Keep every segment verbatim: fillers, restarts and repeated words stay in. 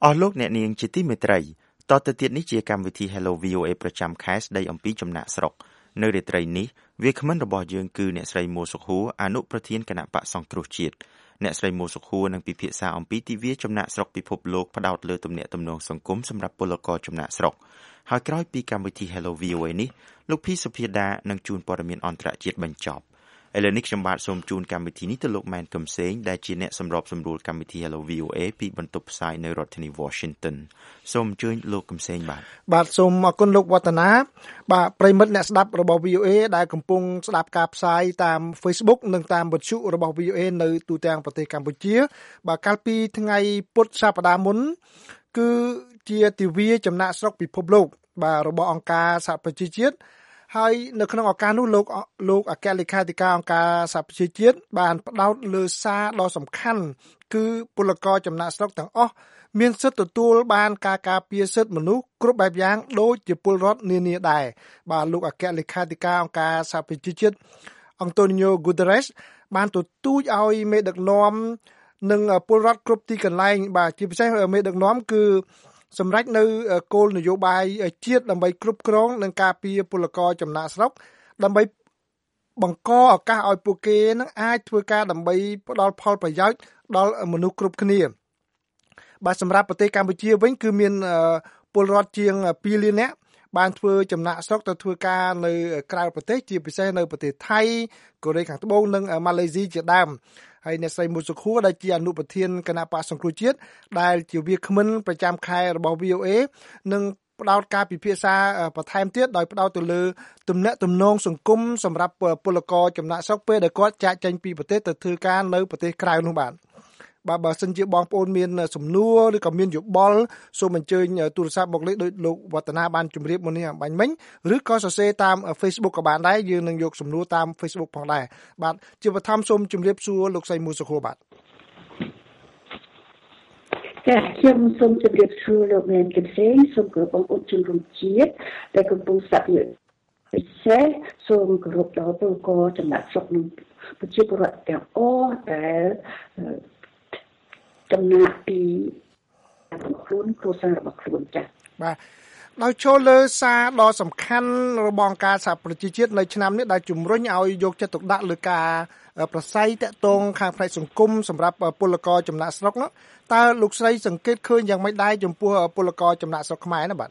អស់លោកអ្នកនាងជាទីមេត្រីតទៅទៀតនេះជាកម្មវិធី Hello វី អូ เอ ប្រចាំខែស្ដីអំពីចំណាក់ស្រុកនៅរាត្រីនេះវាគ្មិនរបស់យើងគឺអ្នកស្រីមួសុខួរអនុប្រធានគណៈបក្សសង្គ្រោះជាតិអ្នកស្រីមួសុខួរនឹងពិភាក្សាអំពីទិវាចំណាក់ស្រុកពិភពលោកផ្ដោតលើទំនាក់ទំនងសង្គមសម្រាប់ពលករចំណាក់ស្រុកហើយក្រោយពីកម្មវិធី Hello វី អូ เอ នេះលោកភីសុភាដានឹងជួនព័ត៌មានអន្តរជាតិបញ្ចប់ឥឡូវនេះខ្ញុំបាទសូមជូនកម្មវិធីនេះទៅលោកម៉ែនកំសែងដែលជាអ្នកសម្របសម្រួលកម្មវិធី Hello វី អូ เอ ពីបន្ទប់ផ្សាយនៅរដ្ឋធានី Washington សូមអញ្ជើញលោកកំសែងបាទបាទសូមអរគុណលោកវឌ្ឍនាបាទប្រិមិត្តអ្នកស្ដាប់របស់ វី អូ เอ ដែលកំពុងស្ដាប់ការផ្សាយតាម Facebook និងតាមវិទ្យុរបស់ វី អូ เอ នៅទូទាំងប្រទេសកម្ពុជាបាទកាលពីថ្ងៃពុធសប្តាហ៍មុនគឺជាទិវាចំណាក់ស្រុកពិភពលោកបាទរបស់អង្គការសហប្រជាជាតិហើយនៅក្នុងឱកាសនោះលោកលោកអគ្គលេខាធិការអង្គការសហប្រជាជាតិបានផ្ដោតលើសារដ៏សំខាន់គឺពលករចំណាក់ស្រុកទាំងអស់មានសិទ្ធិទទួលបានការការពារសិទ្ធិមនុស្សគ្រប់បែបយ៉ាងដូចជាពលរដ្ឋនានាដែរបាទលោកអគ្គលេខាធិការអង្គការសហប្រជាជាតិអង់តូនីញ៉ូ ហ្គូតេរ៉េសបានទទូចឲ្យមេដឹកនាំនិងពលរដ្ឋគ្រប់ទីកន្លែងបាទជាពិសេសមេដឹកនាំគឺសម្រាប់នៅគោលនយោបាយជាតិដើម្បីគ្រប់គ្រងនិងការពារពលករចំណាក់ស្រុកដើម្បីបង្កឱកាសឲ្យពួកគេនឹងអាចធ្វើការដើម្បីផ្ដល់ផលប្រយោជន៍ដល់មនុស្សគ្រប់គ្នាបាទសម្រាប់ប្រទេសកម្ពុជាវិញគឺមានពលរដ្ឋជាងពីរលាននាក់បានធ្វើចំណាក់ស្រុកទៅធ្វើការនៅក្រៅប្រទេសជាពិសេសនៅប្រទេសថៃកូរ៉េខាងត្បូងនិងម៉ាឡេស៊ីជាដើមហើយអ្នកស្រីមួសុខួរដែលជាអនុប្រធានគណៈបក្សសង្គ្រោះជាតិដែលជាវាគ្មិនប្រចាំខែរបស់ វី អូ เอ នឹងផ្ដោតការពិភាក្សាបន្ថែមទៀតដោយផ្ដោតទៅលើទំនាក់ទំនងសង្គមសម្រាប់ពលករចំណាក់ស្រុកពេលដែលគាត់ចាកចេញពីប្រទេសទៅធ្វើការនៅប្រទេសក្រៅនោះបាទបាទបើសិនជាបងប្អូនមានសំណួរឬក៏មានយោបល់សូមអញ្ជើញទូរស័ព្ទមកលេខដោយលោកវឌ្ឍនាបានជម្រាបមុននេះបាញ់មិញឬក៏សរសេរតាម Facebook ក៏បានដែរយើងនឹងយកសំណួរតាម Facebook ផងដែរបាទជាបឋមសូមជម្រាបសួរលោកស្រីមួសុខួរបាទចាខ្ញុំសូមជម្រាបសួរលោកមែនកំសែងសូមគោរពបងប្អូនជនរួមជាតិដែលកំពុងស្ដាប់យើងពិសេសសូមគោរពដល់ពលករចំណាក់ស្រុកនិងប្រជាពលរដ្ឋទាំងអស់ដែលចំណាក់ពីខ្លួនគ្រួសាររបស់ខ្លួនចា៎បាទដោយចូលលើសារដ៏សំខាន់របស់អង្គការសហប្រជាជាតិនៅឆ្នាំនេះដែលជំរុញឲ្យយកចិត្តទុកដាក់លើការប្រស័យតាក់ទងខាងផ្នែកសង្គមសម្រាប់ពលករចំណាក់ស្រុកនោះតើលោកស្រីសង្កេតឃើញយ៉ាងម៉េចដែរចំពោះពលករចំណាក់ស្រុកខ្មែរណាបាទ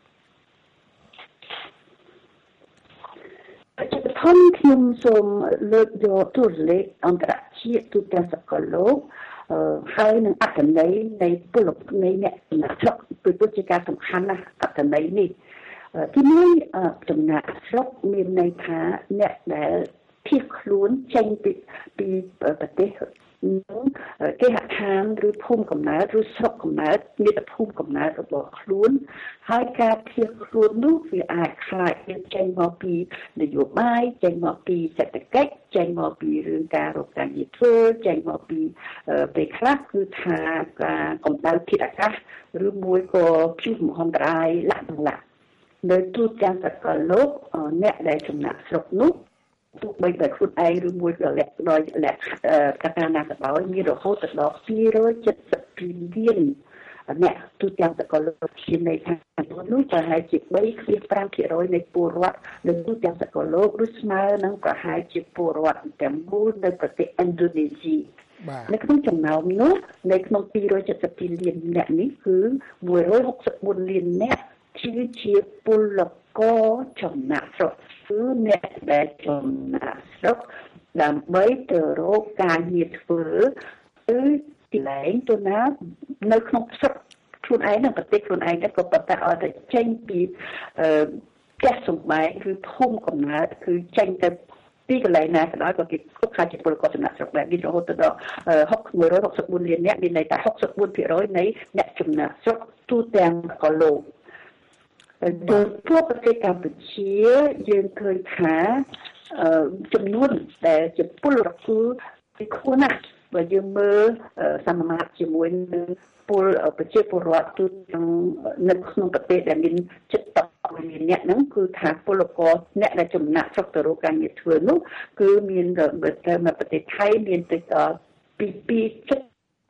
ជាបឋមខ្ញុំសូមលើកយកតួលេខអន្តរជាតិទូទាំងសកលលោកហើយនឹងអត្ថន័យនៃពលករនៃអ្នកចំណាក់ស្រុកពីពុទ្ធជាការសំខាន់ណាស់អត្ថន័យនេះទីមួយចំណាក់ស្រុកមានន័យថាអ្នកដែលភៀសខ្លួនចេញពីពីប្រទេសគេហដ្ឋានឬភូមិកំណើតឬស្រុកកំណើតមាតុភូមិកំណើតរបស់ខ្លួនហើយការភៀសខ្លួននោះវាអាចខ្លាចចេញមកពីនយោបាយចេញមកពីសេដ្ឋកិច្ចចេញមកពីរឿងការរកការងារធ្វើចេញមកពីពេលខ្លះគឺថាការកម្ដៅធាតុអាកាសឬមួយក៏ព្យុះមហន្តរាយលក្ខណៈនៅទូទាំងសកលលោកអ្នកដែលចំណាក់ស្រុកនោះទោះបីតែខ្លួនឯងឬមួយក៏លក្ខដោយលក្ខកតាណាក៏ដោយមានរហូតដល់ពីររយសិបពីរលានអ្នកទូទាំងសកលលោកជានៃខាងនោះប្រហែលជា បី ភាគ ប្រាំភាគរយ នៃពលរដ្ឋនៅទូទាំងសកលលោកឬស្មើនឹងប្រហែលជាពលរដ្ឋទាំងមូលនៅប្រទេសឥណ្ឌូនេស៊ីនៅក្នុងចំណោមនោះនៅក្នុងពីររយសិបពីរលានអ្នកនេះគឺមួយរយហកសិបបួនលានអ្នកគឺជាពលករចំណាក់ស្រុកគឺអ្នកដែលចំណាក់ស្រុកដើម្បីទៅរកការងារធ្វើគឺទីឡែងទៅណានៅក្នុងស្រុកខ្លួនឯងនៅប្រទេសខ្លួនឯងតែក៏ប៉ុន្តែឲ្យតែចេញពីអឺផ្ទះសម្បែងគឺភូមិកំណើតគឺចេញទៅពីកន្លែងណាក៏ដោយក៏គេគ្រប់ខាជាពលករចំណាក់ស្រុកដែរមានរហូតដល់មួយរយហកសិបបួនលានអ្នកមានន័យថាហកសិបបួនភាគរយ នៃអ្នកចំណាក់ស្រុកទូទាំងសកលលោកទៅทั่វប្រទេសកម្ពុជាយើងឃើញថាចំនួនដែលជាពលរដ្ឋគឺពីខ្ពស់ណាស់បើយើងមើលសមាមាត្រជាមួយនឹងពលប្រជាពលរដ្ឋទូទាំងនៅក្នុងប្រទេសដែលមានជិតដប់លានអ្នកហ្នឹងគឺថាពលករអ្នកដែលចំណាក់ស្រុកទៅរកការងារធ្វើនោះគឺមាននៅប្រទេសថៃមានទៅដល់ពីពី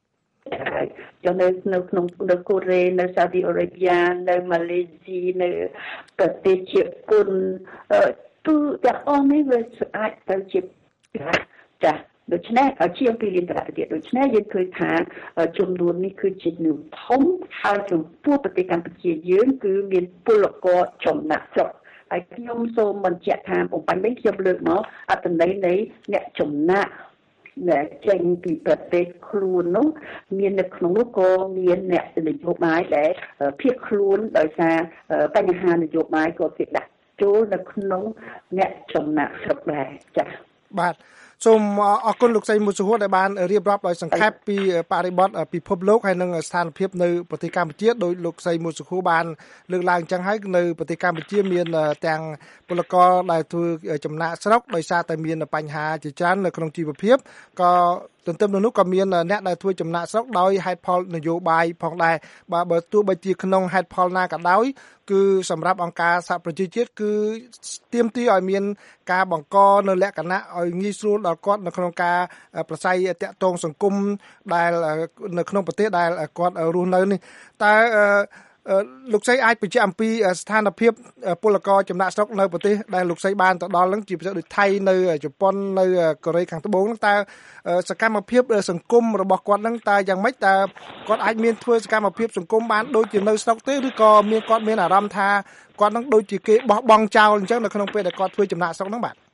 cho nênនៅក្នុងនៅកូរ៉េនៅសាឌីអារ៉េប៊ីនៅម៉ាឡេស៊ីនៅប្រទេសជប៉ុនទូទាំងអស់នេះវាអាចទៅជាចា៎ដូច្នេះជាងពីលានប្រទេសដូច្នេះយើងឃើញថាចំនួននេះគឺជានូវធំហើយចំពោះប្រទេសកម្ពុជាយើងគឺមានពលករចំណាក់ស្រុកហើយខ្ញុំសូមបញ្ជាក់ថាបំបញ្ញនេះខ្ញុំលើកមកអត្ថន័យនៃអ្នកចំណាក់ដែលចេញពីប្រទេសខ្លួននោះមាននៅក្នុងនោះក៏មានអ្នកនយោបាយដែលភៀសខ្លួនដោយសារបញ្ហានយោបាយក៏គេដាក់ចូលនៅក្នុងអ្នកចំណាក់ស្រុកដែរចា៎បាទសូមអរគុណលោកស្រីមុនសុហួរដែលបានរៀបរាប់ដោយសង្ខេបពីបរិបទពិភពលោកហើយនិងស្ថានភាពនៅប្រទេសកម្ពុជាដោយលោកស្រីមុនសុហួរបានលើកឡើងអញ្ចឹងហើយនៅប្រទេសកម្ពុជាមានទាំងពលករដែលធ្វើចំណាក់ស្រុកដោយសារតែមានបញ្ហាជាច្រើននៅក្នុងជីវភាពក៏ទន្ទឹមនឹងនោះក៏មានអ្នកដែលធ្វើចំណាក់ស្រុកដោយហេតុផលនយោបាយផងដែរបើបើទោះបីជាក្នុងហេតុផលណាក៏ដោយគឺសម្រាប់អង្គការសហប្រជាជាតិគឺទាមទារឲ្យមានការបង្កនៅលក្ខណៈឲ្យងាយស្រួលដល់គាត់នៅក្នុងការប្រស័យតាក់ទងសង្គមដែលនៅក្នុងប្រទេសដែលគាត់រស់នៅនេះតើលោកស្រីអាចបញ្ជាក់អំពីស្ថានភាពពលករចំណាក់ស្រុកនៅប្រទេសដែលលោកស្រីបានទៅដល់ហ្នឹងជាពិសេសដូចថៃនៅជប៉ុននៅកូរ៉េខាងត្បូងហ្នឹងតើសកម្មភាពសង្គមរបស់គាត់ហ្នឹងតើយ៉ាងម៉េចតើគាត់អាចមានធ្វើសកម្មភាពសង្គមបានដូចជានៅស្រុកទេឬក៏មានគាត់មានអារម្មណ៍ថាគាត់ហ្នឹងដូចជាគេបោះបង់ចោលអញ្ចឹងនៅក្នុងពេលដែលគាត់ធ្វើចំណាក់ស្រុកហ្នឹងបាទ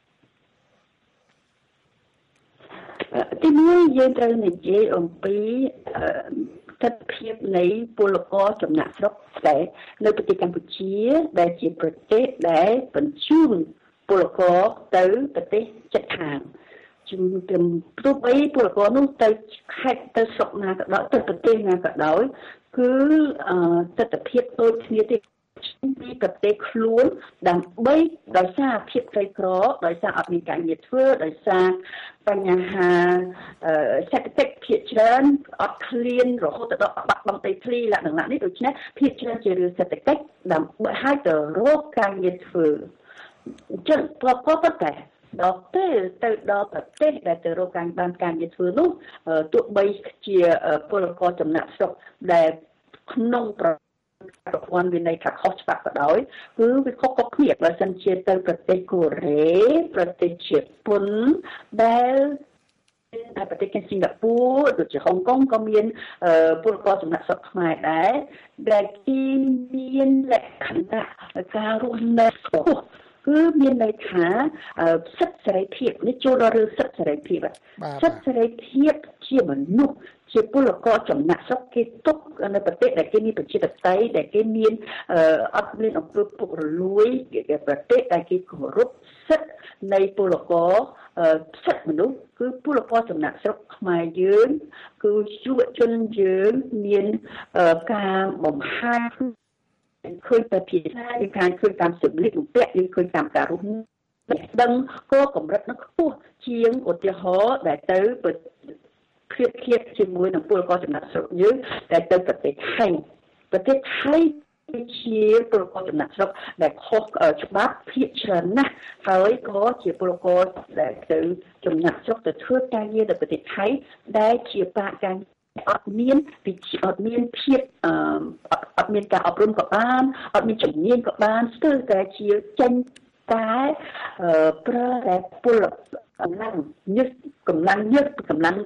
ទីមួយយើងត្រូវនិយាយអំពីស្ថិតភាពនៃពលករចំណាក់ស្រុកដែលនៅប្រទេសកម្ពុជាដែលជាប្រទេសដែលបញ្ជូនពលករទៅប្រទេសជិតខាងជំរាបទោះបីពលករនោះទៅខេត្តទៅស្រុកណាក៏ដោយទៅប្រទេសណាក៏ដោយគឺស្ថិតភាពដូចគ្នាទេពីប្រទេសខ្លួនដើម្បីដោយសារភាពក្រីក្រដោយសារអត់មានការងារធ្វើដោយសារបញ្ហាសេដ្ឋកិច្ចភាគច្រើនអត់ឃ្លានរហូតដល់បាត់បង់ដីធ្លីលក្ខណៈនេះដូច្នេះភាគច្រើនជារឿងសេដ្ឋកិច្ចដើម្បីឲ្យទៅរកការងារធ្វើអញ្ចឹងប្រកបតែដល់ពេលទៅដល់ប្រទេសដែលទៅរកការបានការងារធ្វើនោះទោះបីជាពលករចំណាក់ស្រុកដែលក្នុងប្រប្រព័ន្ធវិន័យថាខុសច្បាប់ក៏ដោយគឺវាខុសៗគ្នាបើសិនជាទៅប្រទេសកូរ៉េប្រទេសជប៉ុនដែលតែប្រទេសសិង្ហបុរីដូចជាហុងកុងក៏មានពលករចំណាក់ស្រុកខ្មែរដែរដែលគេមានលក្ខណៈការរស់នៅខ្ពស់គឺមានន័យថាសិទ្ធិសេរីភាពនេះចូលដល់រឿងសិទ្ធិសេរីភាពសិទ្ធិសេរីភាពជាមនុស្សជាពលករចំណាក់ស្រុកគេទុកនៅប្រទេសដែលគេមានប្រជាធិបតេយ្យដែលគេមានអត់មានអំពើពុករលួយប្រទេសដែលគេគោរពសិទ្ធិនៃពលករសិទ្ធិមនុស្សគឺពលករចំណាក់ស្រុកខ្មែរយើងគឺយុវជនយើងមានការបំហាញឃើញតែភាសាយើងឃើញតាមសម្លៀកបំពាក់យើងឃើញតាមការរស់នៅដឹងក៏កម្រិតនឹងខ្ពស់ជាងឧទាហរណ៍ដែលទៅព្រៀបធៀបជាមួយនឹងពលករចំណាក់ស្រុកយើងដែលទៅប្រទេសថៃប្រទេសថៃជាពលករចំណាក់ស្រុកដែលខុសច្បាប់ភាគច្រើនណាស់ហើយក៏ជាពលករដែលទៅចំណាក់ស្រុកទៅធ្វើការងារនៅប្រទេសថៃដែលជាបាការអត់មានវិជ្ជាអត់មានភាពអឺអត់មានការអប់រំក៏បានអត់មានជំនាញក៏បានស្ទើរតែជាចេញតែប្រើតែពលកម្លាំងញឹកកម្លាំងញឹកកម្លាំង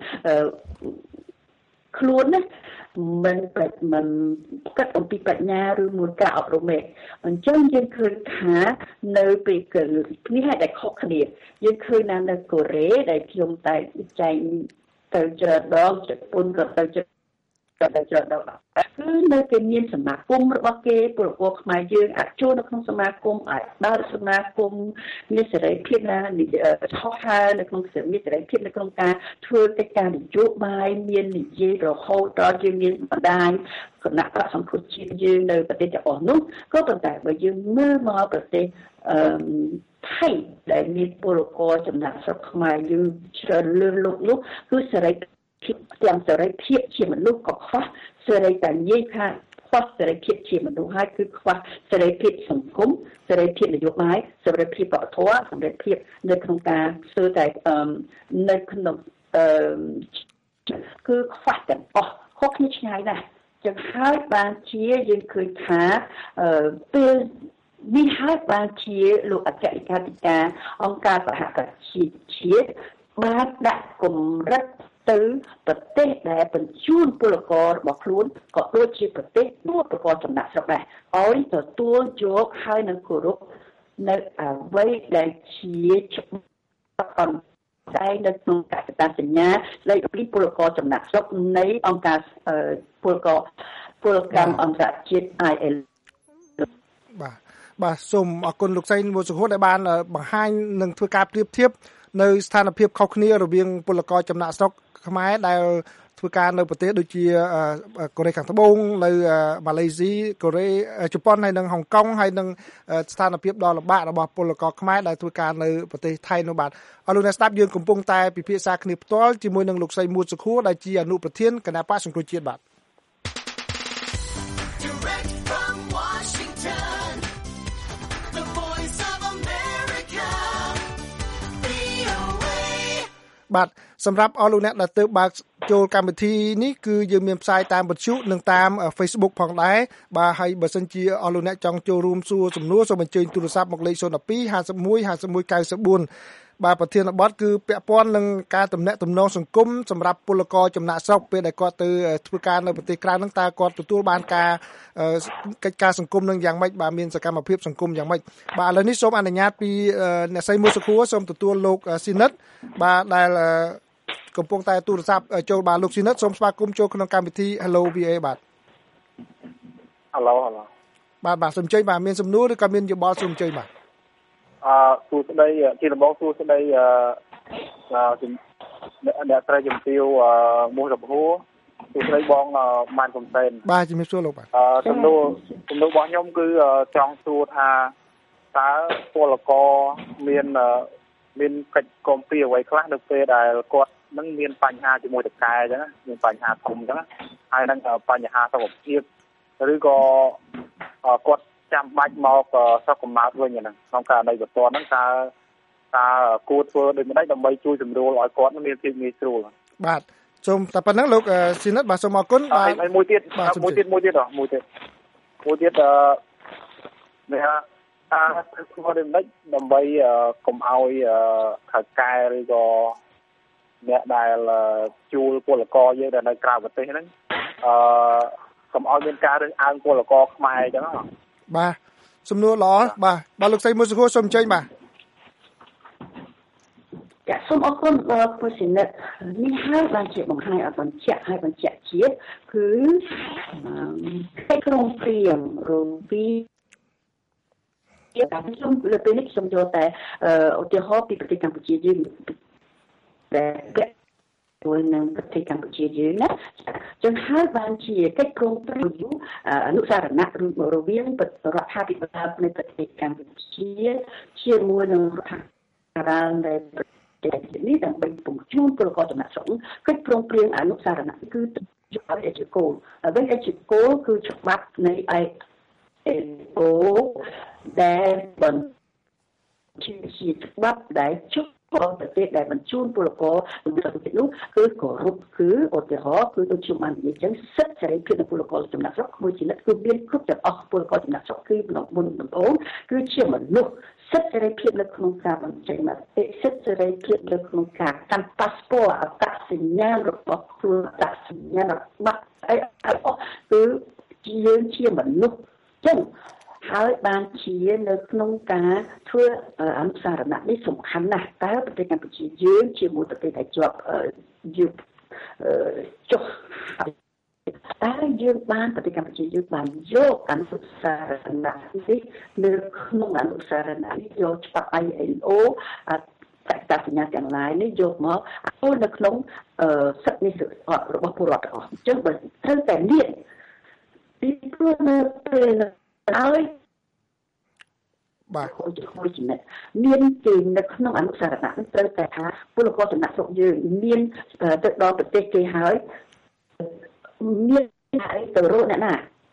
ខ្លួនណាមិនប្រាច់មិនកាត់អំពីបញ្ញាឬមូលការអប់រំទេអញ្ចឹងយើងឃើញថានៅពេលគឺនេះហើយដែលខុសគ្នាយើងឃើញនៅកូរ៉េដែលខ្ញុំតែចែកទៅច្រើនដងជប៉ុនក៏ទៅច្រើនទៅច្រើនដងគឺនៅគេមានសមាគមរបស់គេពលករខ្មែរយើងអាចចូលនៅក្នុងសមាគមអាចដើរសមាគមមានសេរីភាពណាថោះហើរនៅក្នុងមានសេរីភាពនៅក្នុងការធ្វើកិច្ចការនយោបាយមាននិយាយរហូតដល់យើងមានបណ្ដាញគណៈបកសង្គ្រោះជាតិយើងនៅប្រទេសទាំងអស់នោះក៏ប៉ុន្តែបើយើងមើលមកប្រទេសអឺថៃដែលមានពលករចំណាក់ស្រុកខ្មែរយើងច្រើនលើសលោកនោះគឺសេរីភាពទាំងសេរីភាពជាមនុស្សក៏ខ្វះសេរីតែនិយាយថាខ្វះសេរីភាពជាមនុស្សហើយគឺខ្វះសេរីភាពសង្គមសេរីភាពនយោបាយសេរីភាពបរិបទសេរីភាពនៅក្នុងការធ្វើតែនៅក្នុងអឺគឺខ្វះទាំងអស់ខុសគ្នាឆ្ងាយណាស់ចឹងហើយបានជាយើងឃើញថាអឺពេលនេះហើយបានជាលោកអគ្គលេខាធិការអង្គការសហប្រជាជាតិបានដាក់គម្រិតទៅប្រទេសដែលបញ្ជូនពលកររបស់ខ្លួនក៏ដូចជាប្រទេសនោះប្រកបចំណាក់ស្រុកដែរឲ្យទទួលយកហើយនឹងគោរពនៅអ្វីដែលជាច្បាប់តែនៅក្នុងកសិកម្មសញ្ញាលេខពីពលករចំណាក់ស្រុកនៃអង្គការពលករពលកម្មអន្តរជាតិ I L O បាទបាទសូមអរគុណលោកសែនវុសុខដែលបានបង្ហាញនិងធ្វើការប្រៀបធៀបនៅស្ថានភាពខុសគ្នារវាងពលករចំណាក់ស្រុកខ្មែរដែលធ្វើការនៅប្រទេសដូចជាកូរ៉េខាងត្បូងនៅម៉ាឡេស៊ីកូរ៉េជប៉ុនហើយនិងហុងកុងហើយនិងស្ថានភាពដ៏លំបាករបស់ពលករខ្មែរដែលធ្វើការនៅប្រទេសថៃនោះបាទអរលោកអ្នកស្ដាប់យើងកំពុងតែពិភាក្សាគ្នាផ្ទាល់ជាមួយនឹងលោកស្រីមួតសុខួរដែលជាអនុប្រធានគណៈបកសង្គ្រោះជាតិបាទបាទសម្រាប់អស់លោកអ្នកដែលទើបបើកចូលកម្មវិធីនេះគឺយើងមានផ្សាយតាមវិទ្យុនិងតាម Facebook ផងដែរបាទហើយបើសិនជាអស់លោកអ្នកចង់ចូលរួមសួរសំណួរសូមអញ្ជើញទូរស័ព្ទមកលេខศูนย์ một hai ห้าสิบเอ็ด ห้าสิบเอ็ด เก้าสิบสี่បាទប្រធានបទគឺពាក់ព័ន្ធនឹងការទំនាក់ទំនងសង្គមសម្រាប់ពលករចំណាក់ស្រុកពេលដែលគាត់ទៅធ្វើការនៅប្រទេសក្រៅហ្នឹងតើគាត់ទទួលបានការកិច្ចការសង្គមនឹងយ៉ាងម៉េចបាទមានសកម្មភាពសង្គមយ៉ាងម៉េចបាទឥឡូវនេះសូមអនុញ្ញាតពីអ្នកស្រីមួយសុខួរសូមទទួលលោកស៊ីនិតបាទដែលកំពុងតែទូរស័ព្ទចូលបាទលោកស៊ីនិតសូមស្វាគមន៍ចូលក្នុងកម្មវិធី Hello វី អូ អេ បាទ Hello Hello បាទបាទសូមអញ្ជើញបាទមានសំណួរឬក៏មានយោបល់សូមអញ្ជើញបាទអឺសួស្ដីជាដំបូងសួស្ដីអឺអ្នកស្រីជំទាវមួយរំហួរសួស្ដីបងម៉ានកំសែនបាទជំរាបសួរលោកបាទអឺសំណួរសំណួររបស់ខ្ញុំគឺចង់សួរថាតើពលករមានមានកិច្ចគាំទ្រអ្វីខ្លះនៅពេលដែលគាត់នឹងមានបញ្ហាជាមួយតកែអញ្ចឹងមានបញ្ហាធំអញ្ចឹងហើយនឹងបញ្ហាសុខភាពឬក៏គាត់ចាំបាច់មកស្រុកកំណើតវិញហ្នឹងក្នុងករណីបន្ទាន់ហ្នឹងតើតើគួរធ្វើដូចម្ដេចដើម្បីជួយសម្រួលឲ្យគាត់មានភាពងាយស្រួលបាទសូមតែប៉ុណ្ណឹងលោកស៊ីនិតបាទសូមអរគុណបាទហើយមួយទៀតមួយទៀតមួយទៀតហ៎មួយទៀតមួយទៀតអឺនេះថាតើធ្វើដូចម្ដេចដើម្បីកុំឲ្យខៅកែឬក៏អ្នកដែលជួលពលករយើងដែលនៅក្រៅប្រទេសហ្នឹងអឺកុំឲ្យមានការរើសអើងពលករខ្មែរអញ្ចឹងបាទសំណួរល្អបាទបាទលោកស្រីមួយសុខួរសូមអញ្ជើញបាទចាសូមអរគុណដល់ผู้សិនិតនេះហើយបានជាបង្ហាញឲ្យបញ្ជាក់ឲ្យបញ្ជាក់ជាតិគឺកិច្ចព្រមព្រៀងរវាងជាការខ្ញុំលើពេលនេះខ្ញុំយកតែឧទាហរណ៍ពីប្រទេសកម្ពុជាយើងដែលដោយនឹងប្រទេសកម្ពុជាយើងណាចឹងហើយបានជាកិច្ចព្រមព្រៀងអនុសារណៈរវាងរដ្ឋាភិបាលនៃប្រទេសកម្ពុជាជាមួយនឹងរដ្ឋាភិបាលនៃប្រទេសនេះដើម្បីពង្ជូនពលករចំណាក់ស្រុកកិច្ចព្រមព្រៀងអនុសារណៈគឺយកឲ្យជាគោលហើយវិញជាគោលគឺច្បាប់នៃ I L O ដែលបញ្ជាច្បាប់ដែលជុំប្រទេសដែលបញ្ជូនពលករទៅប្រទេសនោះគឺគោរពគឺឧទាហរណ៍គឺដូចជាបាននិយាយចឹងសិទ្ធិសេរីភាពនៃពលករចំណាក់ស្រុកមួយជានិច្ចគឺមានគ្រប់ទាំងអស់ពលករចំណាក់ស្រុកគឺក្នុងមុនដំបូងគឺជាមនុស្សសិទ្ធិសេរីភាពនៅក្នុងការបញ្ចេញមតិសិទ្ធិសេរីភាពនៅក្នុងការកាន់ប៉ាសពតអត្តសញ្ញាណរបស់ខ្លួនអត្តសញ្ញាណរបស់អីគឺជាយើងជាមនុស្សចឹងហើយបានជានៅក្នុងការធ្វើអនុសារណៈនេះសំខាន់ណាស់តើប្រទេសកម្ពុជាយើងជាមួយប្រទេសដែលជាប់យើងចុះតើយើងបានប្រទេសកម្ពុជាយើងបានយកអនុសារណៈនេះនៅក្នុងអនុសារណៈនេះយកច្បាប់ I L O អត្តសញ្ញាណទាំងឡាយនេះយកមកឲ្យនៅក្នុងសិទ្ធិនេះរបស់ពលរដ្ឋទាំងអស់អញ្ចឹងបើត្រូវតែមានពីព្រោះនៅពេលហើយបាទមួយចំណុចមានគេនៅក្នុងអនុសារណៈនេះត្រូវតែថាពលករចំណាក់ស្រុកយើងមានទៅដល់ប្រទេសគេហើយមានហើយទៅរកអ្នកណា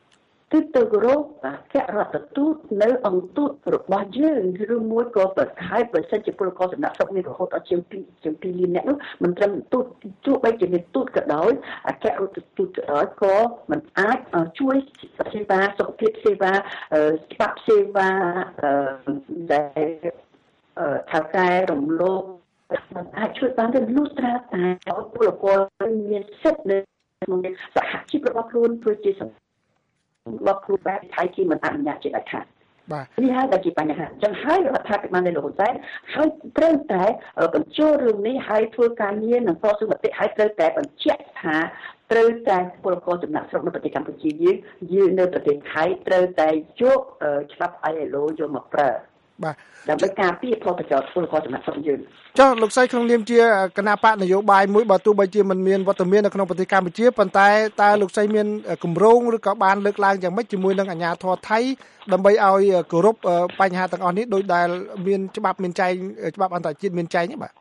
គឺទៅគោរពអគ្គរដ្ឋទូតនៅអង្គទូតរបស់យើងឬមួយក៏ប្រខែប្រសិទ្ធជាពលករសំណាក់ស្រុកមានរហូតដល់ជាងពីរជាងពីរលានអ្នកនោះមិនត្រឹមទូតទោះបីជាមានទូតក៏ដោយអគ្គរដ្ឋទូតក៏ដោយក៏មិនអាចជួយសេវាសុខភាពសេវាច្បាប់សេវាដែលថៅកែរំលោភមិនអាចជួយបានទេលុះត្រាតែពលករមានសិទ្ធិនៅក្នុងសហជីពរបស់ខ្លួនធ្វើជារបស់គ្រូបែបថៃគេមិនអនុញ្ញាតជាដាច់ខាតបាទនេះហើយដែលជាបញ្ហាចឹងហើយរដ្ឋាភិបាលនៃលោកហ៊ុនសែនហើយត្រូវតែបញ្ចូលរឿងនេះហើយធ្វើការងារនិងតស៊ូមតិហើយត្រូវតែបញ្ជាក់ថាត្រូវតែពលករចំណាក់ស្រុកនៅប្រទេសកម្ពុជាយើងយើងនៅប្រទេសថៃត្រូវតែយកច្បាប់ ไอ แอล โอ យកមកប្រើបាទដើម្បីការពារផលប្រយោជន៍ពលករចំណាក់ស្រុកយើងចុះលោកស្រីក្នុងនាមជាគណៈបកនយោបាយមួយបើទោះបីជាមិនមានវត្តមាននៅក្នុងប្រទេសកម្ពុជាប៉ុន្តែតើលោកស្រីមានគម្រោងឬក៏បានលើកឡើងយ៉ាងម៉េចជាមួយនឹងអាជ្ញាធរថៃដើម្បីឲ្យគោរពបញ្ហាទាំងអស់នេះដោយដែលមានច្បាប់មានចែងច្បាប់អន្តរជាតិមានចែងទេបាទ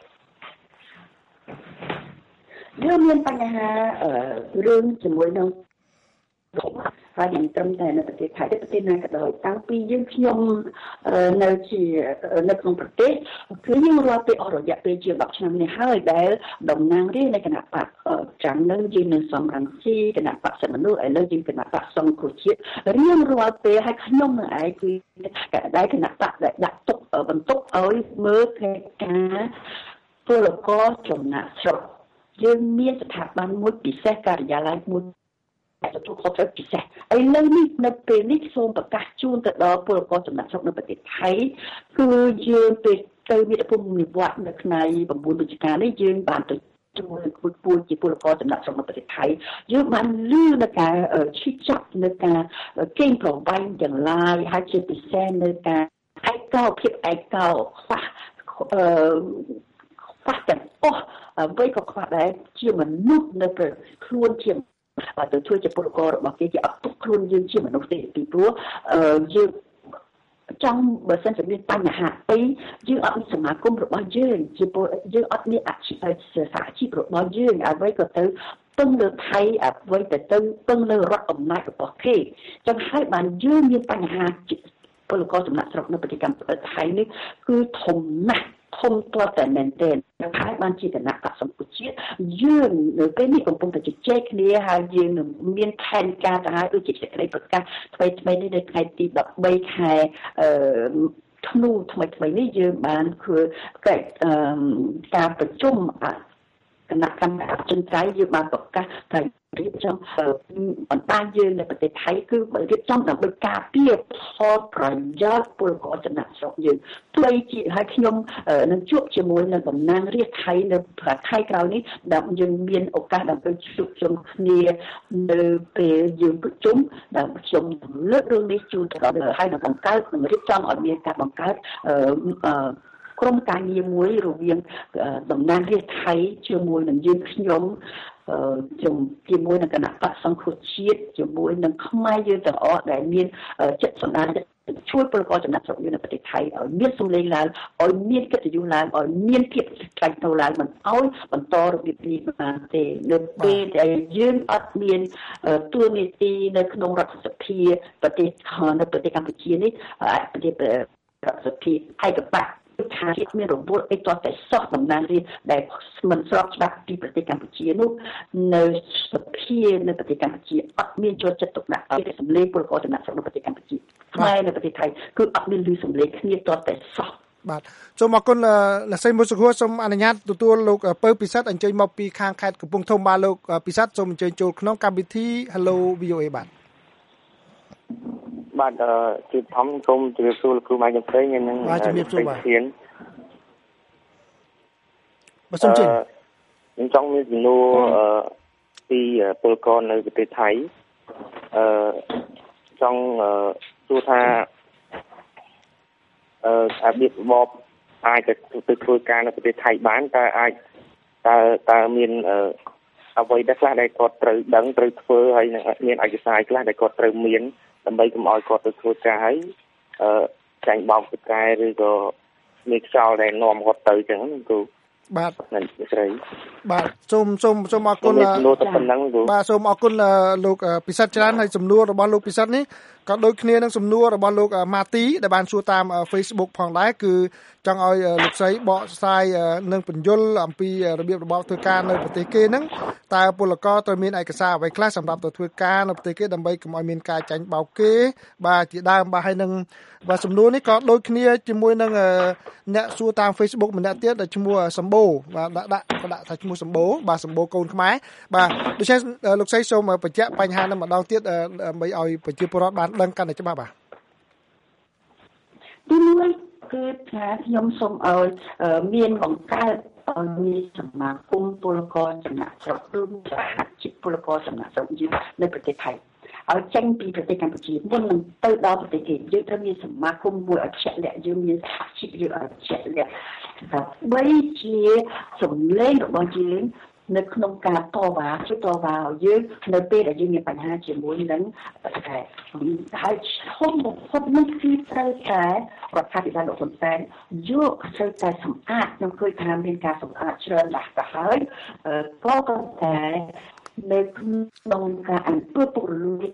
យើងមានបញ្ហារឿងជាមួយនឹងហើយមិនត្រឹមតែនៅប្រទេសថៃទេប្រទេសណាក៏ដោយតាំងពីយើងខ្ញុំនៅជានៅក្នុងប្រទេសគឺយើងរាល់ពេលអស់រយៈពេលជាដប់ឆ្នាំនេះហើយដែលតំណាងរាជនៃគណៈបកចាំនៅយើងនៅសំរងស៊ីគណៈបកសិទ្ធិមនុស្សឥឡូវយើងគណៈបកសង្គ្រោះជាតិរៀងរាល់ពេលឲ្យខ្ញុំនឹងឯងគឺដែលគណៈបកដែលដាក់ទុកបន្ទុកឲ្យមើលកិច្ចការពលករចំណាក់ស្រុកយើងមានស្ថាប័នមួយពិសេសការិយាល័យមួយទទួលខុសត្រូវពិសេសឥឡូវនេះនៅពេលនេះសូមប្រកាសជូនទៅដល់ពលករចំណាក់ស្រុកនៅប្រទេសថៃគឺយើងទៅទៅមាតុភូមិនិវត្តនៅថ្ងៃ9វិច្ឆិកានេះយើងបានទៅជួយគួយពួយជាពលករចំណាក់ស្រុកនៅប្រទេសថៃយើងបានលឺនៅការឈឺចាប់នៅការកេងប្រវ័ញ្ចទាំងឡាយហើយជាពិសេសនៅការឯកោភាពឯកោខ្វះអឺខ្វះទាំងអស់អ្វីក៏ខ្វះដែរជាមនុស្សនៅខ្លួនជាបាទទៅជួយជាពលកររបស់គេជាអត់ទុកខ្លួនយើងជាមនុស្សទេពីព្រោះយើងចង់បើសិនជាមានបញ្ហាអីយើងអត់មានសមាគមរបស់យើងជាពលយើងអត់មានអាជីពសហជីពរបស់យើងអ្វីក៏ទៅពឹងលើថៃអ្វីទៅទៅពឹងលើរដ្ឋអំណាចរបស់គេចឹងហើយបានយើងមានបញ្ហាពលករចំណាក់ស្រុកនៅប្រទេសកម្ពុជាថៃនេះគឺធំណាស់ធំទាល់តែមែនទែនហើយបានជាគណៈបកសង្គ្រោះជាតិយើងនៅពេលនេះកំពុងតែជជែកគ្នាហើយយើងនឹងមានផែនការទៅហើយដូចជាសេចក្តីប្រកាសថ្មីថ្មីនេះនៅថ្ងៃទីដប់បីខែអឺធ្នូថ្មីថ្មីនេះយើងបានធ្វើកិច្ចការប្រជុំគណៈកម្មការចិនត្រៃយើងបានប្រកាសថារៀបចំបណ្ដាយើងនៅប្រទេសថៃគឺរៀបចំដើម្បីការពារផលប្រយោជន៍ពលករចំណាក់ស្រុកយើងទោះបីជាឲ្យខ្ញុំនឹងជួបជាមួយនឹងតំណាងរាជថៃនៅខែក្រោយនេះដើម្បីយើងមានឱកាសដើម្បីជួបជុំគ្នានៅពេលយើងប្រជុំដើម្បីខ្ញុំលើករឿងនេះជូនទៅដល់ហើយនឹងបង្កើតនឹងរៀបចំឲ្យមានការបង្កើតអឺក្រុមការងារមួយរវាងតំណាងរាជថៃជាមួយនឹងយើងខ្ញុំជាមួយនឹងគណៈបកសង្គ្រោះជាតិជាមួយនឹងខ្មែរយើងទាំងអស់ដែលមានចិត្តសម្ដៅជួយពលករចំណាក់ស្រុកយើងនៅប្រទេសថៃឲ្យមានសម្លេងឡើងឲ្យមានកិត្តិយសឡើងឲ្យមានភាពថ្លៃថ្នូរឡើងមិនឲ្យបន្តរបៀបនេះបានទេនៅពេលដែលយើងអត់មានតួនាទីនៅក្នុងរដ្ឋសភាប្រទេសនៅប្រទេសកម្ពុជានេះប្រទេសរដ្ឋសភាឯកបកថាជាមានរង្វល់អីតតែសោះតំណាងរាជដែលមិនស្របច្បាប់ពីប្រទេសកម្ពុជានោះនៅសភានៅប្រទេសកម្ពុជាអត់មានចូលចិត្តទុកដាក់ឲ្យសម្លេងពលករចំណាក់ស្រុកនៅប្រទេសកម្ពុជាខ្មែរនៅប្រទេសថៃគឺអត់មានឮសម្លេងគ្នាតតែសោះបាទសូមអរគុណអ្នកស្រីមុសុខួរសូមអនុញ្ញាតទទួលលោកពៅពិសិដ្ឋអញ្ជើញមកពីខាងខេត្តកំពង់ធំបាទលោកពិសិដ្ឋសូមអញ្ជើញចូលក្នុងកម្មវិធី Hello វី អូ អេ បាទបាទជាធំសូមជម្រាបសួរលោកគ្រូម៉ែខ្ញុំស្រីហើយនឹងបាទជំរាបសួរបាទធានបាទសូមជឿខ្ញុំចង់មានសំណួរពីពលករនៅប្រទេសថៃអឺចង់សួរថាអឺរបៀបរបបអាចទៅធ្វើការនៅប្រទេសថៃបានតើអាចតើតើមានអ្វីដែលខ្លះដែលគាត់ត្រូវដឹងត្រូវធ្វើហើយនឹងមានឯកសារខ្លះដែលគាត់ត្រូវមានដើម្បីកុំឲ្យគាត់ទៅធ្វើការហើយអឺចាញ់បោកទឹកកែឬក៏មានខ្យល់ដែលនាំគាត់ទៅអញ្ចឹងគ្រូបាទមិនស្រីបាទសូមសូមសូមអរគុណបាទសូមអរគុណលោកពិសិដ្ឋច្រើនហើយសំណួររបស់លោកពិសិដ្ឋនេះក៏ដូចគ្នានឹងសំណួររបស់លោកម៉ាទីដែលបានសួរតាម Facebook ផងដែរគឺចង់ឲ្យលោកស្រីបកស្រាយនិងបញ្យលអំពីរបៀបរបបធ្វើការនៅប្រទេសគេហ្នឹងតើពលករត្រូវមានឯកសារអ្វីខ្លះសម្រាប់ទៅធ្វើការនៅប្រទេសគេដើម្បីកុំឲ្យមានការចាញ់បោកគេបាទជាដើមបាទហើយនឹងបាទសំណួរនេះក៏ដូចគ្នាជាមួយនឹងអ្នកសួរតាម Facebook ម្នាក់ទៀតដែលឈ្មោះសម្បូរបាទដាក់ដាក់ដាក់ថាឈ្មោះសម្បូរបាទសម្បូរកូនខ្មែរបាទដូច្នេះលោកស្រីសូមបញ្ជាក់បញ្ហានេះម្ដងទៀតដើម្បីឲ្យប្រជាពលរដ្ឋបានដឹងកាន់តែច្បាស់បាទទីមួយគឺថាខ្ញុំសូមឲ្យមានបង្កើតឲ្យមានសមាគមពលករចំណាក់ស្រុករួមសហជីពពលករចំណាក់ស្រុកយើងនៅប្រទេសថៃឲ្យចេញពីប្រទេសកម្ពុជាមុននឹងទៅដល់ប្រទេសគេយើងត្រូវមានសមាគមមួយឲ្យជាក់លាក់យើងមានសហជីពយើងឲ្យជាក់លាក់ដើម្បីជាសម្លេងរបស់យើងនៅក្នុងការតវ៉ាជួយតវ៉ាឲ្យយើងនៅពេលដែលយើងមានបញ្ហាជាមួយនឹងតែហើយធំបំផុតនោះគឺត្រូវតែរដ្ឋាភិបាលលោកហ៊ុនសែនយកត្រូវតែសម្អាតខ្ញុំឃើញថាមានការសម្អាតច្រើនណាស់ទៅហើយក៏តែនៅក្នុងការអនុពលពលរដ្ឋ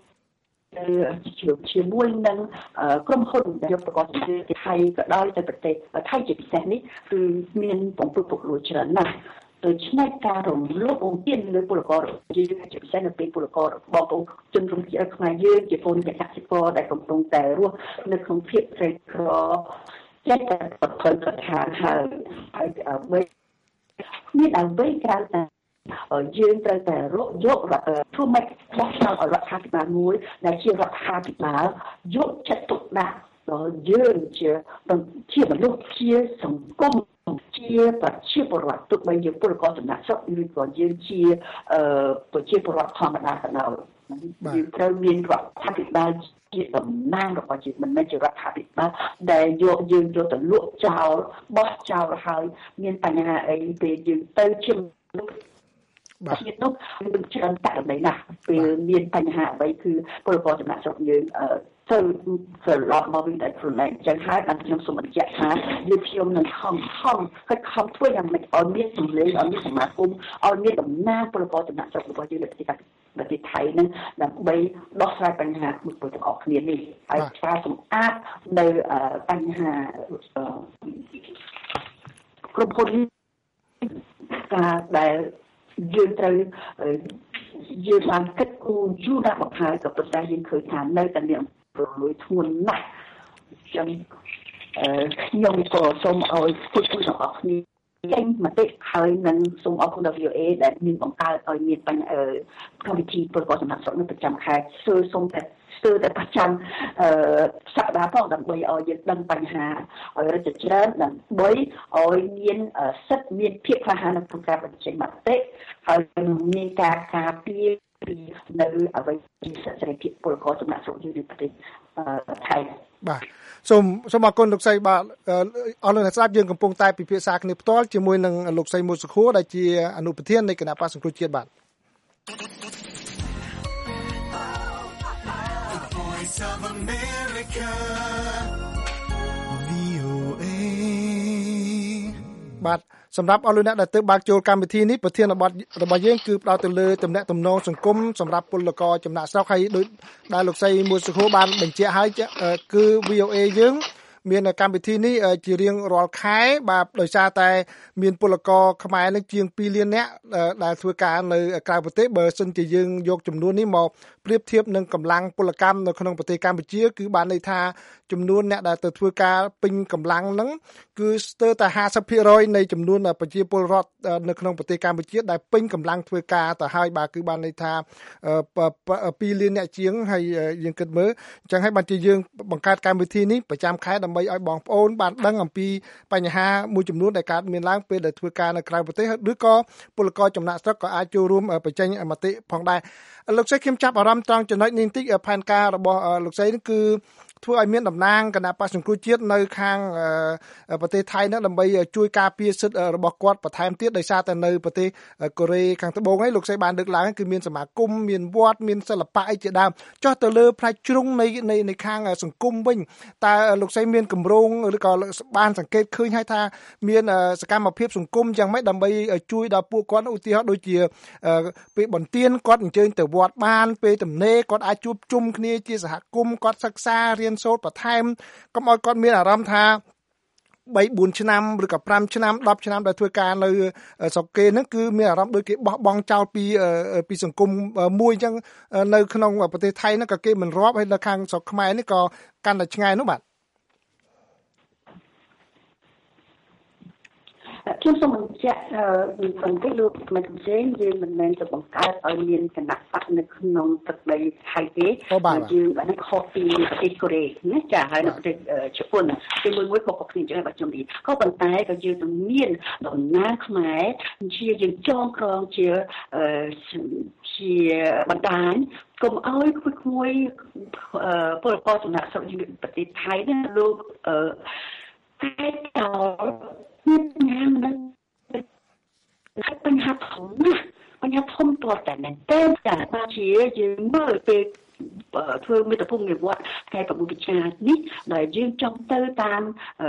ជាមួយនឹងក្រុមហ៊ុនដែលយកប្រកបជាថៃក៏ដោយទៅប្រទេសថៃជាពិសេសនេះគឺមានបំពុលពុករលួយច្រើនណាស់ដូច្នេះការរំលោភបំពានលើពលករយើងជាពិសេសនៅពេលពលករបងប្អូនជនរួមជាតិខ្មែរយើងជាកូនកសិករដែលកំពុងតែរស់នៅក្នុងភាពក្រីក្រចេះតែប្រព្រឹត្តទៅខាងហើយហើយមានអ្វីក្រៅតែយើងត្រូវតែរកយកធ្វើម៉េចបោះឆ្នោតឲ្យរដ្ឋាភិបាលមួយដែលជារដ្ឋាភិបាលយកចិត្តទុកដាក់ដល់យើងជាជាមនុស្សជាសង្គមជាប្រជាពលរដ្ឋទុកបីយើងពលករចំណាក់ស្រុកឬក៏យើងជាប្រជាពលរដ្ឋធម្មតាក៏ដោយយើងត្រូវមានរដ្ឋាភិបាលជាតំណាងរបស់យើងមិនមែនជារដ្ឋាភិបាលដែលយកយើងយកទៅលក់ចោលបោះចោលហើយមានបញ្ហាអីពេលយើងទៅជាបាទជាតិនោះមានច្រើនករណីណាស់ពេលមានបញ្ហាអ្វីគឺពលករចំណាក់ស្រុកយើងទៅត្រឡប់មកវិញដល់ខ្លួនឯងចឹងហើយបានខ្ញុំសូមបញ្ជាក់ថាយើងខ្ញុំនឹងខំខំខិតខំធ្វើយ៉ាងម៉េចឲ្យមានសម្លេងឲ្យមានសមាគមឲ្យមានតំណាងពលករចំណាក់ស្រុករបស់យើងនៅប្រទេសប្រទេសថៃនឹងដើម្បីដោះស្រាយបញ្ហាមួយៗទាំងអស់គ្នានេះហើយការសម្អាតនៅបញ្ហាក្រុមហ៊ុនការដែលយើងត្រូវយើងបានគិតគូរយូរណាស់មកហើយក៏ប៉ុន្តែយើងឃើញថានៅតែមានប្រលួយធ្ងន់ណាស់ចឹងខ្ញុំក៏សូមឲ្យពុទ្ធទាំងអស់គ្នាចេញមតិហើយនឹងសូមអរគុណដល់ វី អូ អេ ដែលមានបង្កើតឲ្យមានបញ្ហាកម្មវិធីពលករចំណាក់ស្រុកនៅប្រចាំខែគឺសូមតែស្ទើរតែប្រចាំសប្តាហ៍ផងដើម្បីឲ្យយើងដឹងបញ្ហាឲ្យរឹតច្រើនដើម្បីឲ្យមានសិទ្ធិមានភាពក្លាហានក្នុងការបញ្ចេញមតិហើយមានការការពារពីនៅអ្វីជាសិទ្ធិសេរីភាពពលករចំណាក់ស្រុកយើងនៅប្រទេសថៃបាទសូមសូមអរគុណលោកស្រីបាទអរលោកអ្នកស្ដាប់យើងកំពុងតែពិភាក្សាគ្នាផ្ទាល់ជាមួយនឹងលោកស្រីមុតសុខួរដែលជាអនុប្រធាននៃគណៈបក្សសង្គ្រោះជាតិបាទបាទសម្រាប់អស់លោកអ្នកដែលទើបបើកចូលកម្មវិធីនេះប្រធានបទរបស់យើងគឺផ្ដោតទៅលើទំនាក់ទំនងសង្គមសម្រាប់ពលករចំណាក់ស្រុកហើយដោយដែលលោកស្រីមួយសុខួរបានបញ្ជាក់ហើយគឺ វី អូ អេ យើងមានកម្មវិធីនេះជារៀងរាល់ខែបាទដោយសារតែមានពលករខ្មែរនឹងជាងពីរលាននាក់ដែលធ្វើការនៅក្រៅប្រទេសបើសិនជាយើងយកចំនួននេះមកប្រៀបធៀបនឹងកម្លាំងពលកម្មនៅក្នុងប្រទេសកម្ពុជាគឺបានន័យថាចំនួនអ្នកដែលទៅធ្វើការពេញកម្លាំងហ្នឹងគឺស្ទើរតែห้าสิบភាគរយ នៃចំនួនប្រជាពលរដ្ឋនៅក្នុងប្រទេសកម្ពុជាដែលពេញកម្លាំងធ្វើការទៅហើយបាទគឺបានន័យថាពីរលានអ្នកជាងហើយយើងគិតមើលអញ្ចឹងហើយបានជាយើងបង្កើតកម្មវិធីនេះប្រចាំខែដើម្បីឲ្យបងប្អូនបានដឹងអំពីបញ្ហាមួយចំនួនដែលកើតមានឡើងពេលដែលធ្វើការនៅក្រៅប្រទេសឬក៏ពលករចំណាក់ស្រុកក៏អាចចូលរួមបញ្ចេញមតិផងដែរលោកស្រីខ្ញុំចាប់អារម្មណ៍ត្រង់ចំណុចនេះបន្តិចផែនការរបស់លោកស្រីនេះគឺធ្វើឲ្យមានតំណាងគណៈបក្សសង្គ្រោះជាតិនៅខាងប្រទេសថៃនោះដើម្បីជួយការពារសិទ្ធិរបស់គាត់បន្ថែមទៀតដោយសារតែនៅប្រទេសកូរ៉េខាងត្បូងấyលោកស្រីបានលើកឡើងគឺមានសមាគមមានវត្តមានសិល្បៈអីជាដើមចុះទៅលើផ្នែកជ្រុងនៃនៃនៃខាងសង្គមវិញតើលោកស្រីមានគម្រោងឬក៏បានសង្កេតឃើញហើយថាមានសកម្មភាពសង្គមយ៉ាងម៉េចដើម្បីជួយដល់ពួកគាត់ឧទាហរណ៍ដូចជាពេលបន្ទានគាត់អញ្ជើញទៅវត្តបានពេលទំនេរគាត់អាចជួបជុំគ្នាជាសហគមន៍គាត់សិក្សារៀនសូត្របន្ថែមកុំឲ្យគាត់មានអារម្មណ៍ថាបីបួនឆ្នាំឬក៏ប្រាំឆ្នាំដប់ឆ្នាំដែលធ្វើការនៅស្រុកគេហ្នឹងគឺមានអារម្មណ៍ដូចគេបោះបង់ចោលពីពីសង្គមមួយអញ្ចឹងនៅក្នុងប្រទេសថៃហ្នឹងក៏គេមិនរាប់ហើយនៅខាងស្រុកខ្មែរនេះក៏កាន់តែឆ្ងាយនោះបាទខ្ញុំសូមបញ្ជាក់បន្តិចលោកមិនផ្សេងយើងមិនមែនទៅបង្កើតឲ្យមានគណៈបកនៅក្នុងទឹកដីថៃទេយើងបានខុសពីប្រទេសកូរ៉េណាចាហើយនៅប្រទេសជប៉ុនគឺមួយមួយខុសៗគ្នាចឹងបាទខ្ញុំនិយាយក៏ប៉ុន្តែក៏យើងនឹងមានតំណាងខ្មែរជាយើងចងក្រងជាជាបណ្ដាញកុំឲ្យក្មួយៗពលករចំណាក់ស្រុកប្រទេសថៃណាលោកតែតើមានយ៉ាងហ្នឹងហើយបញ្ហាធំណាស់បញ្ហាធំតតែមែនតើចាបាទជាយើងមើលពេលធ្វើមេត្តភូមិនិវត្តថ្ងៃប្រមុខវិជានេះដែលយើងចង់ទៅតាមអឺ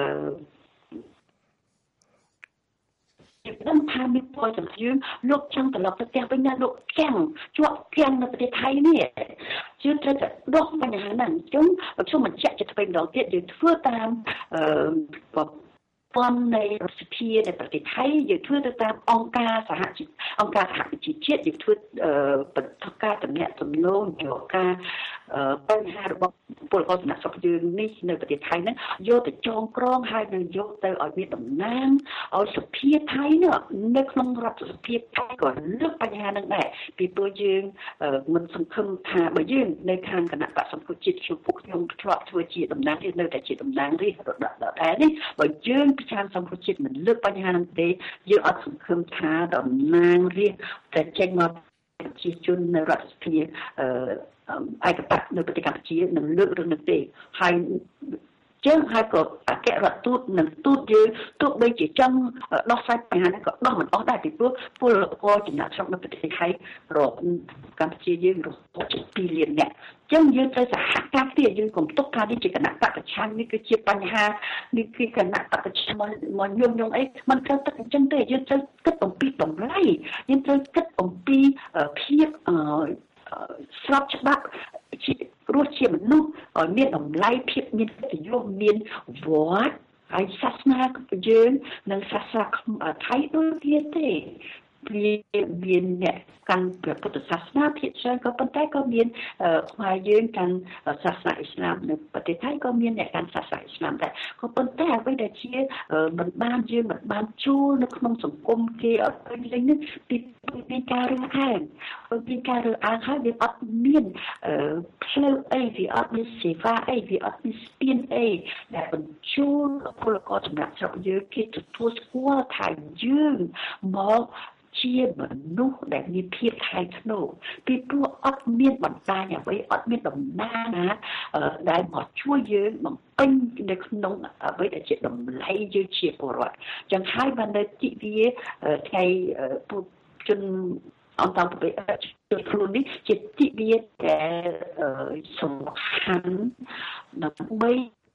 ខ្ញុំថាមានពលសម្រាប់យើងលោកចង់ត្រឡប់ទៅផ្ទះវិញណាលោកចាំងជាប់គាំងនៅប្រទេសថៃនេះយើងត្រូវតែដោះបញ្ហាហ្នឹងអញ្ចឹងខ្ញុំបញ្ជាក់ជាថ្មីម្ដងទៀតយើងធ្វើតាមអឺព័ន្ធនៃរដ្ឋសភានៃប្រទេសថៃយើងធ្វើទៅតាមអង្គការសហជីវអង្គការសហប្រជាជាតិយើងធ្វើបន្តការតំណាក់តំណងយកការបញ្ហារបស់ពលករចំណាក់ស្រុកយើងនេះនៅប្រទេសថៃហ្នឹងយកទៅចងក្រងហើយនឹងយកទៅឲ្យមានតំណាងឲ្យសភាថៃនោះនៅក្នុងរដ្ឋសភាថៃក៏លើកបញ្ហាហ្នឹងដែរពីព្រោះយើងមិនសង្ឃឹមថាបើយើងនៅខាងគណៈបក្សសង្គ្រោះជាតិខ្ញុំពួកខ្ញុំធ្លាប់ធ្វើជាតំណាងនៅតែជាតំណាងនេះរដ្ឋដែរនេះបើយើងប្រចាំសង្គ្រោះជាតិមិនលើកបញ្ហាហ្នឹងទេយើងអត់សង្ឃឹមថាតំណាងរាស្ត្រតែចេញមកជាជននៅរដ្ឋសភាអឺឯកបៈនៅប្រទេសកម្ពុជានឹងលើករឿងនេះទេហើយចឹងហើយក៏អគ្គរដ្ឋទូតនឹងទូតយើងទោះបីជាចង់ដោះស្រាយបញ្ហានេះក៏ដោះមិនអស់ដែរពីព្រោះពលករចំណាក់ស្រុកនៅប្រទេសថៃរាប់កម្ពុជាយើងរហូតដល់ពីរលាននាក់ចឹងយើងត្រូវសហការគ្នាយើងកុំទុកថានេះជាគណៈបកប្រឆាំងនេះគឺជាបញ្ហានេះគឺគណៈបកប្រឆាំងមកញោមញោមអីมันត្រូវទឹកអញ្ចឹងទេយើងត្រូវគិតអំពីតម្លៃយើងត្រូវគិតអំពីភាពអឺស្របច្បាប់រស់ជាមនុស្សឲ្យមានតម្លៃភាពមានកិត្តិយសមានវត្តហើយសាសនារបស់យើងនិងសាសនាថៃដូចគ្នាទេវាមានអ្នកកាន់ព្រះពុទ្ធសាសនាភាគច្រើនក៏ប៉ុន្តែក៏មានខ្មែរយើងកាន់សាសនាអ៊ីស្លាមនៅប្រទេសថៃក៏មានអ្នកកាន់សាសនាអ៊ីស្លាមដែរក៏ប៉ុន្តែអ្វីដែលជាមិនបានយើងមិនបានជួលនៅក្នុងសង្គមគេអត់ឃើញលេងនេះពីពីការរើសអើងពីការរើសអើងហើយវាអត់មានផ្លូវអីវាអត់មានសេវាអីវាអត់មានស្ពានអីដែលបញ្ជូនពលករចំណាក់ស្រុកយើងគេទទួលស្គាល់ថាយើងមកជាមនុស្សដែលមានភាពថ្លៃថ្នូរពីព្រោះអត់មានបណ្ដាញអ្វីអត់មានតំណាងណាដែលមកជួយយើងបំពេញនៅក្នុងអ្វីដែលជាតម្លៃយើងជាពលរដ្ឋចឹងហើយបាននៅទិវាថ្ងៃជនអន្តរជាតិជួយខ្លួននេះជាទិវាដែលសំខាន់ដើម្បី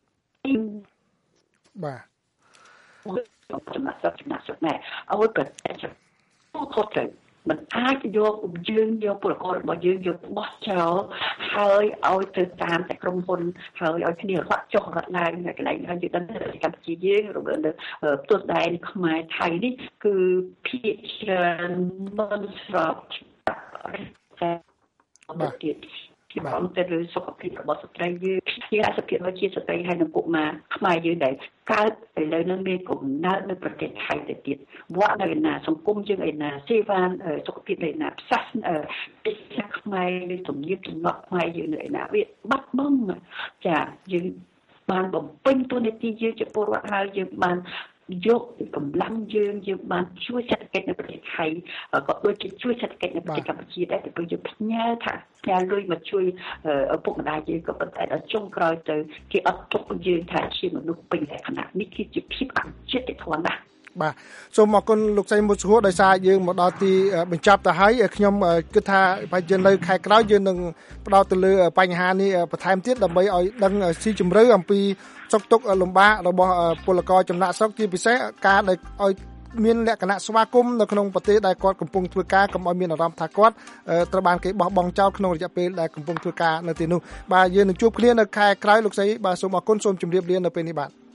បាទចំណាក់ចំណាក់ចំណាក់ឲ្យប្រទេសខុសទៅមិនអាចយកយើងយកពលកររបស់យើងយកបោះចោលហើយឲ្យទៅតាមតែក្រុមហ៊ុនហើយឲ្យគ្នារត់ចុះរត់ឡើងនៅកន្លែងហើយយើងដឹងថាកម្ពុជាយើងរកនៅផ្ទះដែនខ្មែរថៃនេះគឺភាគច្រើនមិនស្របបាទទៀតជាបងទៅលើសុខភាពរបស់ស្ត្រីយើងជាសុខភាពរបស់ជាស្ត្រីហើយនឹងពុកម៉ាខ្មែរយើងដែលកើតឥឡូវនេះមានកំណើតនៅប្រទេសថៃទៅទៀតវត្តនៅឯណាសង្គមយើងឯណាសេវាសុខភាពនៅឯណាផ្សះពិសាខ្មែរឬទំនៀមទម្លាប់ខ្មែរយើងនៅឯណាវាបាត់បង់ចាយើងបានបំពេញតួនាទីយើងជាពលរដ្ឋហើយយើងបានយកកម្លាំងយើងយើងបានជួយសេដ្ឋកិច្ចនៅប្រទេសថៃក៏ដូចជាជួយសេដ្ឋកិច្ចនៅប្រទេសកម្ពុជាដែរពីយើងផ្ញើថាផ្ញើលុយមកជួយឪពុកម្ដាយយើងក៏ប៉ុន្តែដល់ចុងក្រោយទៅគេអត់ទុកយើងថាជាមនុស្សពេញលក្ខណៈនេះគឺជាភាពអយុត្តិធម៌ណាស់បាទសូមអរគុណលោកស្រីមុតសុហួរដោយសារយើងមកដល់ទីបញ្ចប់ទៅហើយខ្ញុំគិតថាបើយើងនៅខែក្រោយយើងនឹងផ្ដោតទៅលើបញ្ហានេះបន្ថែមទៀតដើម្បីឲ្យដឹងស៊ីជម្រៅអំពីសុខទុក្ខលំបាករបស់ពលករចំណាក់ស្រុកជាពិសេសការដែលឲ្យមានលក្ខណៈស្វាគមន៍នៅក្នុងប្រទេសដែលគាត់កំពុងធ្វើការកុំឲ្យមានអារម្មណ៍ថាគាត់ត្រូវបានគេបោះបង់ចោលក្នុងរយៈពេលដែលកំពុងធ្វើការនៅទីនោះបាទយើងនឹងជួបគ្នានៅខែក្រោយលោកស្រីបាទសូមអរគុណសូមជម្រាបលានៅពេលនេះបាទ